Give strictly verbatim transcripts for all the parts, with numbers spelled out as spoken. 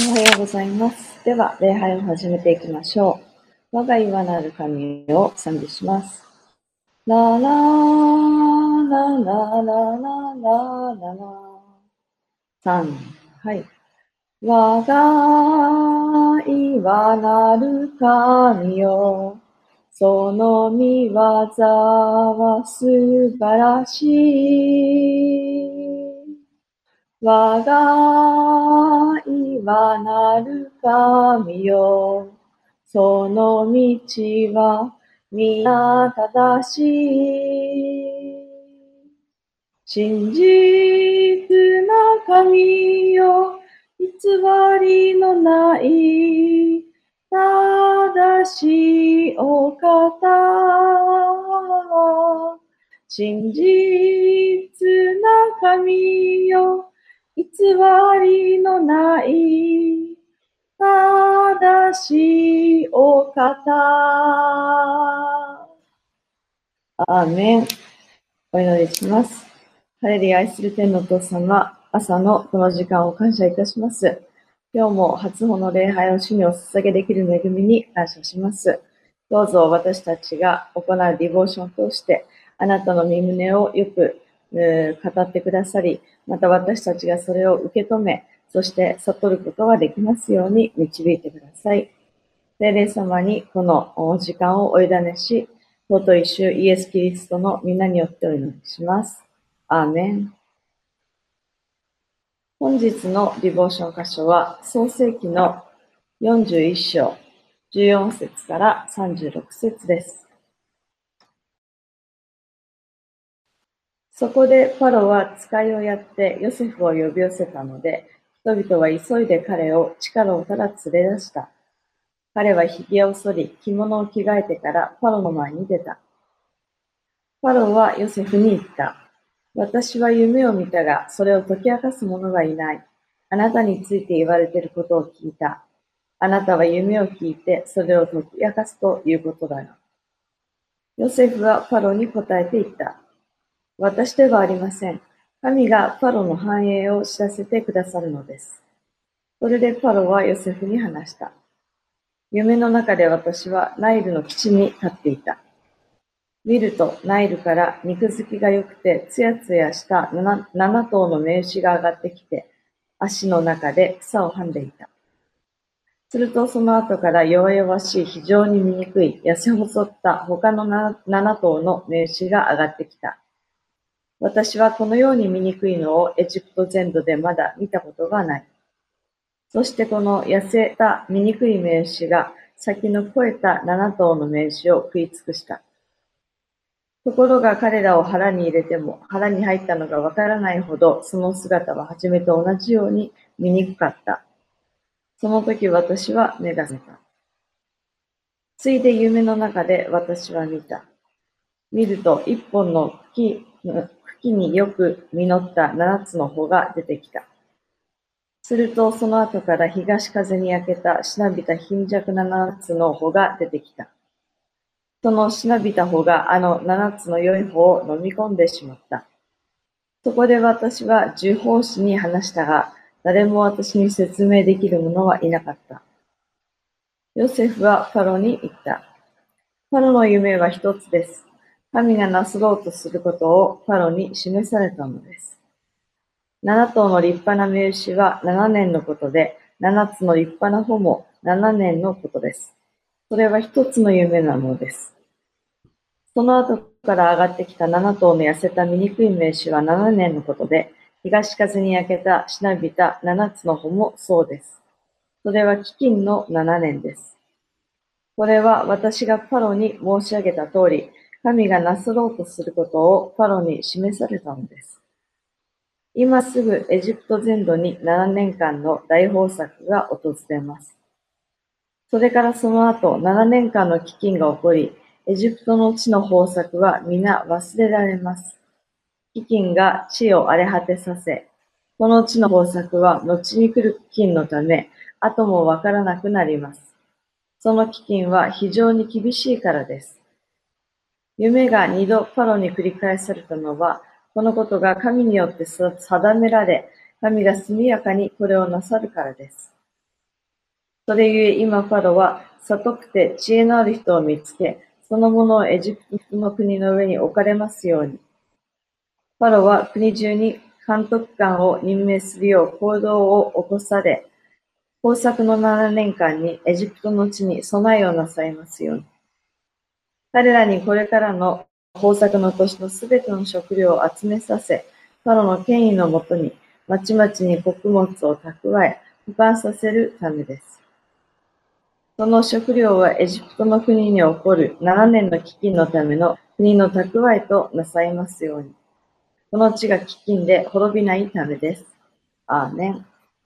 おはようございます。では、礼拝を始めていきましょう。我が岩なる神を賛美します。ララーラララララララさん、はい。我が岩なる神よ、その御業は素晴らしい。我が岩なる神よ、その道は皆正しい。真実な神よ、偽りのない正しいお方。真実な神よ、偽りのない正しいお方。アーメン。お祈りします。ハレルヤ愛する天のお父様、朝のこの時間を感謝いたします。今日も初歩の礼拝を主にお捧げできる恵みに感謝します。どうぞ私たちが行うディボーションを通して、あなたの御胸をよく語ってくださり、また私たちがそれを受け止め、そして悟ることができますように導いてください。聖霊様にこの時間をお委ねし、尊い主イエス・キリストの皆によってお祈りします。アーメン。本日のディボーション箇所は、創世記のよんじゅういっ章、じゅうよん節からさんじゅうろく節です。そこでパロは使いをやってヨセフを呼び寄せたので、人々は急いで彼を地下牢から連れ出した。彼は髭を剃り、着物を着替えてからパロの前に出た。パロはヨセフに言った。私は夢を見たが、それを解き明かす者がいない。あなたについて言われていることを聞いた。あなたは夢を聞いて、それを解き明かすということだが。ヨセフはパロに答えて言った。私ではありません。神がパロの繁栄を知らせてくださるのです。それでパロはヨセフに話した。夢の中で私はナイルの岸に立っていた。見るとナイルから肉付きが良くてつやつやした七頭の雌牛が上がってきて、足の中で草をはんでいた。するとその後から弱々しい非常に醜い痩せ細った他の七頭の雌牛が上がってきた。私はこのように醜いのをエジプト全土でまだ見たことがない。そしてこの痩せた醜い雌牛が先の肥えた七頭の雌牛を食い尽くした。ところが彼らを腹に入れても腹に入ったのがわからないほどその姿は初めと同じように醜かった。その時私は目が覚めた。ついで夢の中で私は見た。見ると一本の茎、茎によく実った七つの穂が出てきた。するとその後から東風に焼けたしなびた貧弱な七つの穂が出てきた。そのしなびた穂があの七つの良い穂を飲み込んでしまった。そこで私は十法師に話したが、誰も私に説明できる者はいなかった。ヨセフはパロに言った。パロの夢は一つです。神がなすろうとすることをパロに示されたのです。七頭の立派な雌牛は七年のことで、七つの立派な穂も七年のことです。それは一つの夢なのです。その後から上がってきた七頭の痩せた醜い雌牛は七年のことで、東風に焼けたしなびた七つの穂もそうです。それは飢饉の七年です。これは私がパロに申し上げた通り、神がなすろうとすることをパロに示されたのです。今すぐエジプト全土にななねんかんの大豊作が訪れます。それからその後ななねんかんの飢饉が起こり、エジプトの地の豊作は皆忘れられます。飢饉が地を荒れ果てさせ、この地の豊作は後に来る飢饉のため、後もわからなくなります。その飢饉は非常に厳しいからです。夢が二度パロに繰り返されたのは、このことが神によって定められ、神が速やかにこれをなさるからです。 それゆえ今ファロは悟くて知恵のある人を見つけ、そのものをエジプトの国の上に置かれますように。ファロは国中に監督官を任命するよう行動を起こされ、豊作のななねんかんにエジプトの地に備えをなさいますように。彼らにこれからの豊作の年のすべての食料を集めさせ、ファロの権威のもとに、まちまちに穀物を蓄え、保管させるためです。その食料はエジプトの国に起こるななねんの飢饉のための国の蓄えとなさいますように。この地が飢饉で滅びないためです。アーメン。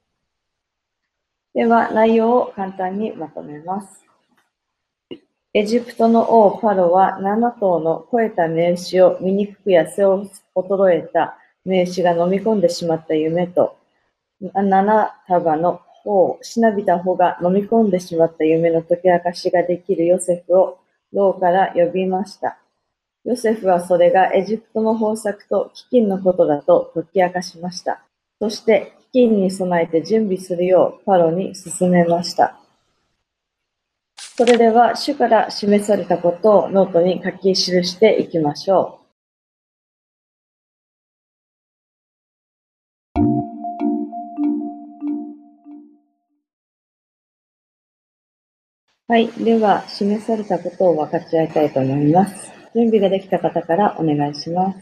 では、内容を簡単にまとめます。エジプトの王ファロは七頭の肥えた雌牛を醜く痩せ衰えた雌牛が飲み込んでしまった夢と、七束の穂、しなびた穂が飲み込んでしまった夢の解き明かしができるヨセフを牢から呼びました。ヨセフはそれがエジプトの豊作と飢饉のことだと解き明かしました。そして飢饉に備えて準備するようファロに勧めました。それでは主から示されたことをノートに書き記していきましょう。はい。では、示されたことを分かち合いたいと思います。準備ができた方からお願いします。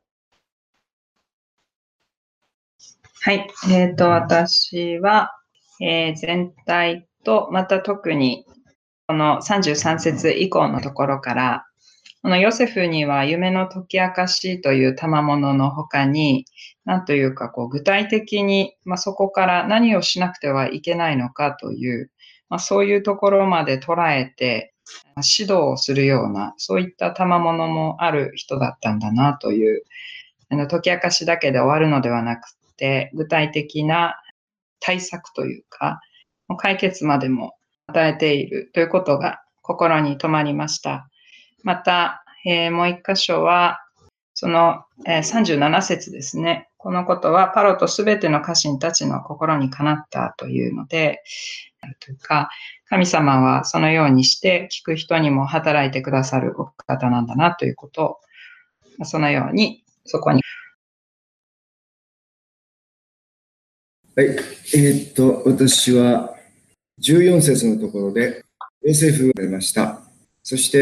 はい。えっと、私は、えー全体と、また特に、このさんじゅうさん節以降のところから、このヨセフには夢の解き明かしという賜物の他に、なんというか、こう、具体的に、まあ、そこから何をしなくてはいけないのかという、まあ、そういうところまで捉えて、まあ指導をするような、そういった賜物もある人だったんだなという、あの解き明かしだけで終わるのではなくて、具体的な対策というか、解決までも与えているということが心に留まりました。また、えーもう一箇所は、その、えーさんじゅうなな節ですね。このことはパロとすべての家臣たちの心にかなったというので、というか、神様はそのようにして聞く人にも働いてくださるお方なんだなということを、そのようにそこに。 はい。えーっと、私はじゅうよん節のところでヨセフが出ました。そして、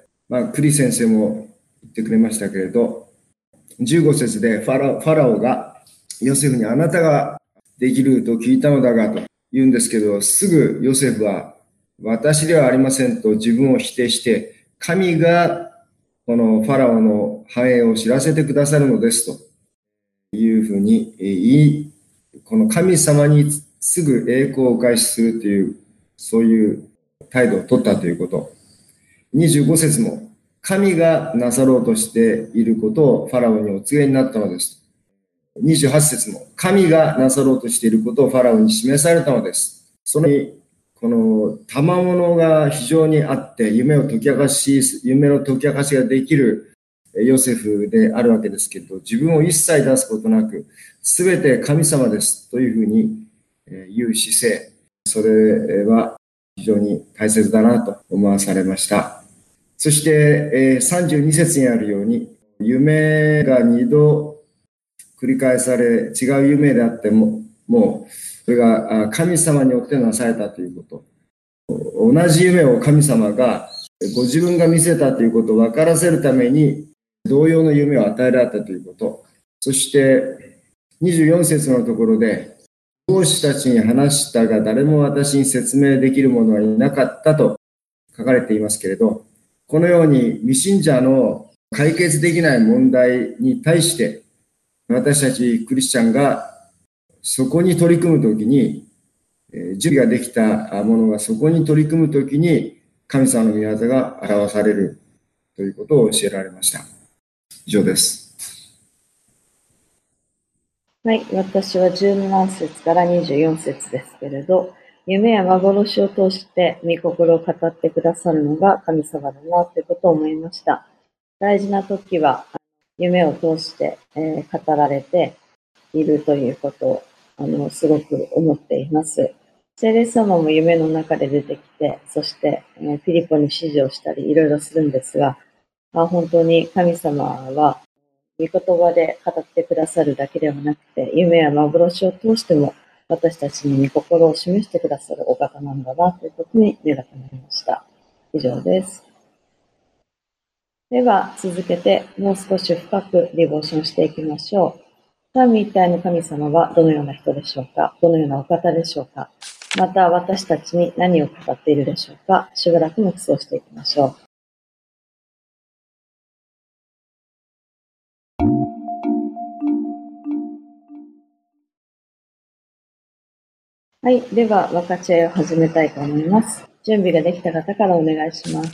まあ、クリ先生も言ってくれましたけれど、じゅうご節でファラファラオがヨセフにあなたができると聞いたのだがと言うんですけど、すぐヨセフは私ではありませんと自分を否定して、神がこのファラオの繁栄を知らせてくださるのですというふうに言い、この神様にすぐ栄光をお返しするという、そういう態度を取ったということ。にじゅうご節も、神がなさろうとしていることをファラオにお告げになったのです。にじゅうはち節も、神がなさろうとしていることをファラオに示されたのです。そのこの賜物が非常にあって、夢を解き明かし、夢の解き明かしができるヨセフであるわけですけど、自分を一切出すことなく、すべて神様ですというふうに言う姿勢、それは非常に大切だなと思わされました。そしてさんじゅうに節にあるように、夢が二度繰り返され、違う夢であっても、もうそれが神様によってなされたということ。同じ夢を神様がご自分が見せたということを分からせるために、同様の夢を与えられたということ。そしてにじゅうよん節のところで、同志たちに話したが誰も私に説明できる者はいなかったと書かれていますけれど、このように未信者の解決できない問題に対して、私たちクリスチャンがそこに取り組むときに、準備ができたものがそこに取り組むときに神様の御業が表されるということを教えられました。以上です。 はい。私はじゅうなな節からにじゅうよん節ですけれど、夢や幻を通して御心を語ってくださるのが神様だなということを思いました。大事な時は夢を通して、えー、語られているということをあのすごく思っています。 聖霊様も夢の中で出てきて、そして、えーピリポに指示をしたりいろいろするんですが、まあ、本当に神様は御言葉で語ってくださるだけではなくて、夢や幻を通しても私たちに御心を示してくださるお方なんだなということに目が留まりました。以上です。では続けてもう少し深くリボーションしていきましょう。神一体の神様はどのような人でしょうか？どのようなお方でしょうか？また私たちに何を語っているでしょうか？しばらく黙想していきましょう。はい。では、分かち合いを始めたいと思います。準備ができた方からお願いします。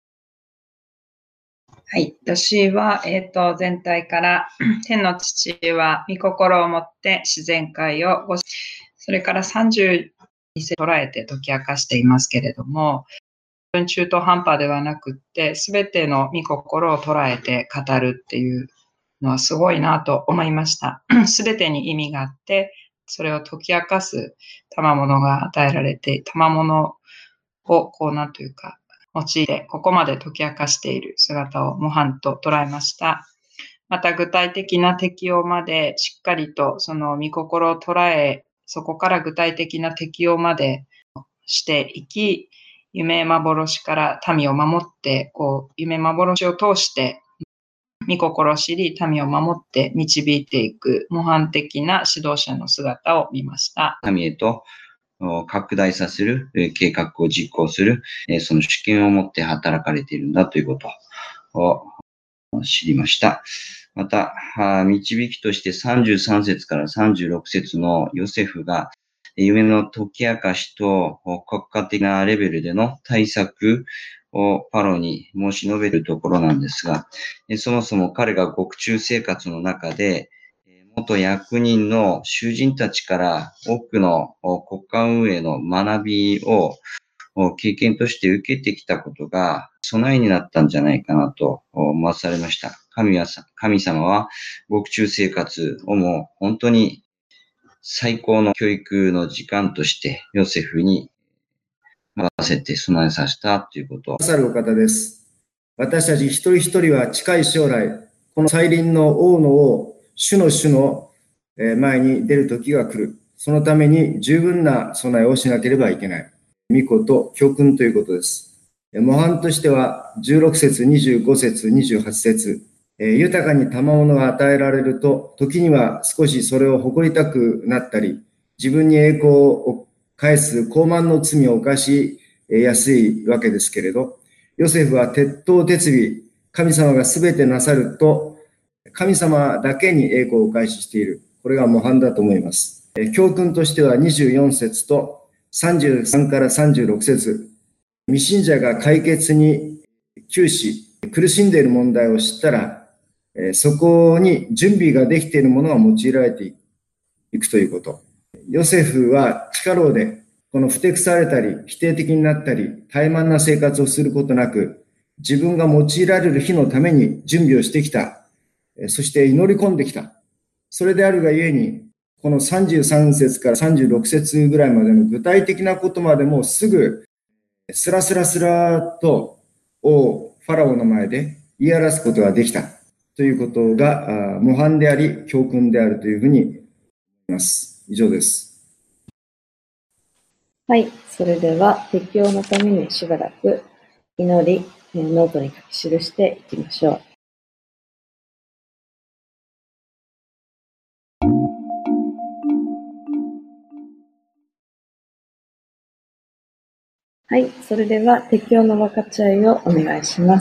はい。私は、えっ、と、全体から、天の父は、御心をもって自然界をご、それからさんじゅうに世捉えて解き明かしていますけれども、中途半端ではなくって、すべての御心を捉えて語るっていうのはすごいなと思いました。すべてに意味があって、それを解き明かす賜物が与えられて、賜物をこうなんというか、用いてここまで解き明かしている姿を模範と捉えました。また具体的な適用までしっかりとその御心を捉え、そこから具体的な適用までしていき、夢幻から民を守って、こう夢幻を通して御心を知り、民を守って導いていく模範的な指導者の姿を見ました。 民へと拡大させる計画を実行する、その主権を持って働かれているんだということを知りました。また、導きとしてさんじゅうさん節からさんじゅうろく節のヨセフが夢の解き明かしと国家的なレベルでの対策をパロに申し述べるところなんですが、そもそも彼が獄中生活の中で、元役人の囚人たちから多くの国家運営の学びを経験として受けてきたことが備えになったんじゃないかなと思わされました。神は、神様は獄中生活をも本当に最高の教育の時間としてヨセフに任せて備えさせたということ。 なさるお方です。私たち一人一人は近い将来、この再臨の王の王、主の主の前に出る時が来る。そのために十分な備えをしなければいけない。御子と教訓ということです。模範としてはじゅうろく節、にじゅうご節、にじゅうはち節、豊かに賜物が与えられると、時には少しそれを誇りたくなったり、自分に栄光を返す高慢の罪を犯しやすいわけですけれど、ヨセフは鉄頭鉄尾、神様がすべてなさると、神様だけに栄光を返ししている。これが模範だと思います。教訓としてはにじゅうよん節とさんじゅうさんからさんじゅうろく節、未信者が解決に窮し、苦しんでいる問題を知ったら、そこに準備ができているものが用いられていくということ。ヨセフは地下牢で、このふてくされたり、否定的になったり、怠慢な生活をすることなく、自分が用いられる日のために準備をしてきた。そして祈り込んできた。それであるがゆえに、このさんじゅうさん節からさんじゅうろく節ぐらいまでの具体的なことまでもすぐ、スラスラスラと王ファラオの前で言い表すことができたということが模範であり教訓であるというふうに思います。以上です。 はい。それでは適用のためにしばらく祈り、ノートに書き記していきましょう。はい。それでは適用の分かち合いをお願いします。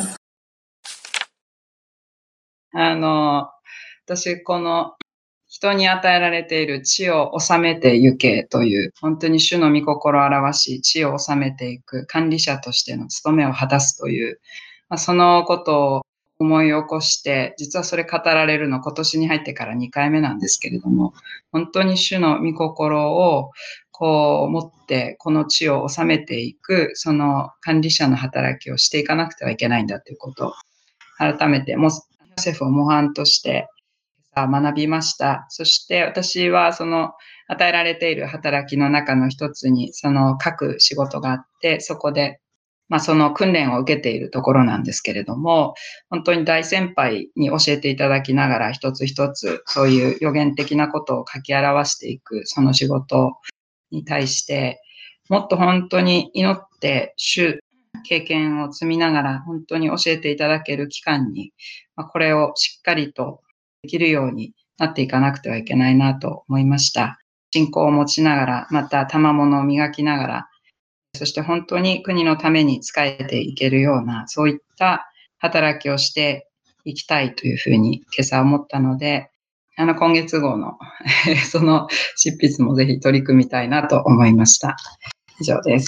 あの、私、この人に与えられている地を治めてゆけという、本当に主の御心を表し、地を治めていく管理者としての務めを果たすという、まあ、そのことを思い起こして、実はそれ語られるの今年に入ってからにかいめなんですけれども、本当に主の御心をこう持ってこの地を治めていく、その管理者の働きをしていかなくてはいけないんだということを改めて、もうヨセフを模範として学びました。そして私はその与えられている働きの中の一つに、その各仕事があって、そこで、まあその訓練を受けているところなんですけれども、本当に大先輩に教えていただきながら一つ一つそういう予言的なことを書き表していくその仕事に対して、もっと本当に祈って主経験を積みながら本当に教えていただける期間に、まあ、これをしっかりとできるようになっていかなくてはいけないなと思いました。信仰を持ちながら、また賜物を磨きながら、そして本当に国のために仕えていけるような、そういった働きをしていきたいというふうに今朝思ったので、あの今月号のその執筆もぜひ取り組みたいなと思いました。以上です。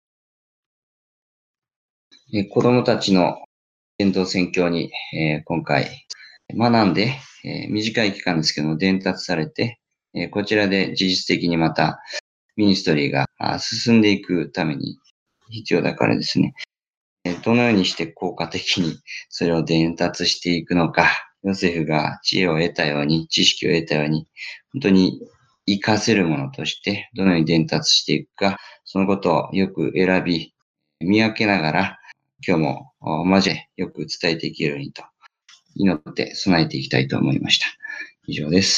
え子どもたちの伝道宣教に、えー、今回学んで、えー、短い期間ですけども伝達されて、えー、こちらで事実的にまたミニストリーが進んでいくために必要だからですね。どのようにして効果的にそれを伝達していくのか、ヨセフが知恵を得たように、知識を得たように、本当に活かせるものとしてどのように伝達していくか、そのことをよく選び、見分けながら、今日も交えよく伝えていけるようにと祈って備えていきたいと思いました。以上です。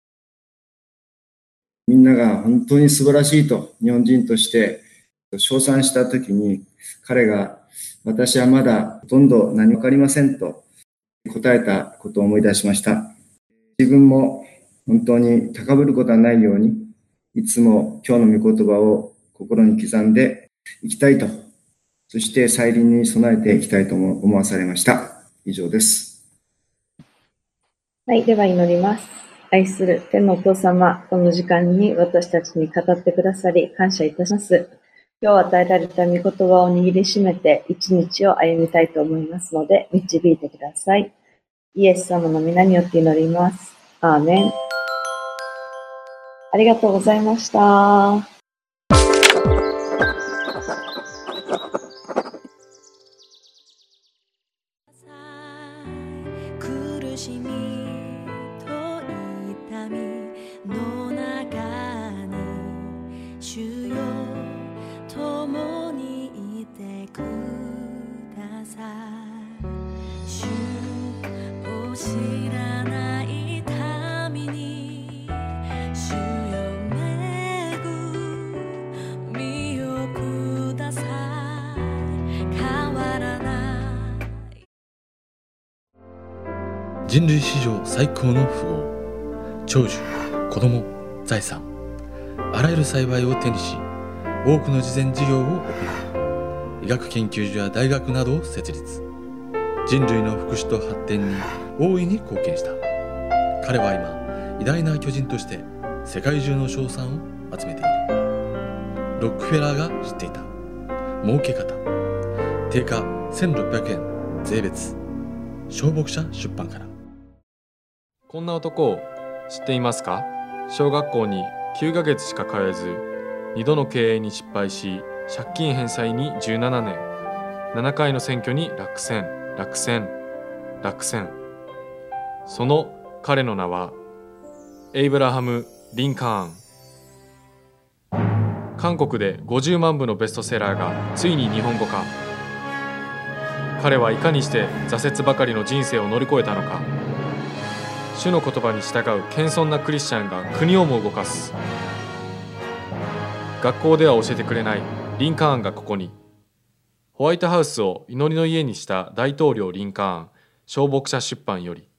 みんなが本当に素晴らしいと日本人として称賛したときに、彼が私はまだほとんど何もわかりませんと答えたことを思い出しました。自分も本当に高ぶることはないように、いつも今日の御言葉を心に刻んでいきたいと、そして再臨に備えていきたいと思わされました。以上です。 はい、では祈ります。愛する天のお父様、この時間に私たちに語ってくださり感謝いたします。今日与えられた御言葉を握りしめて一日を歩みたいと思いますので導いてください。イエス様の皆によって祈ります。アーメン。ありがとうございました。 苦しみと痛みの中に主よ共にいてください。主を知らない民に主よ恵みをください。変わらない人類史上最高の富豪、長寿、子供、財産、あらゆる幸いを手にし、多くの慈善事業を行う。医学研究所や大学などを設立。人類の福祉と発展に大いに貢献した。彼は今、偉大な巨人として世界中の称賛を集めている。ロックフェラーが知っていた儲け方。定価せんろっぴゃくえん税別。小牧者出版から。 こんな男を知っていますか？小学校にきゅうかげつしか通えず、にどの経営に失敗し、借金返済にじゅうななねん、ななかいの選挙に落選、落選、落選。その彼の名はエイブラハム・リンカーン。韓国でごじゅうまんぶのベストセラーがついに日本語化。彼はいかにして挫折ばかりの人生を乗り越えたのか。主の言葉に従う謙遜なクリスチャンが国をも動かす。学校では教えてくれないリンカーンがここに。ホワイトハウスを祈りの家にした大統領リンカーン、小牧者出版より。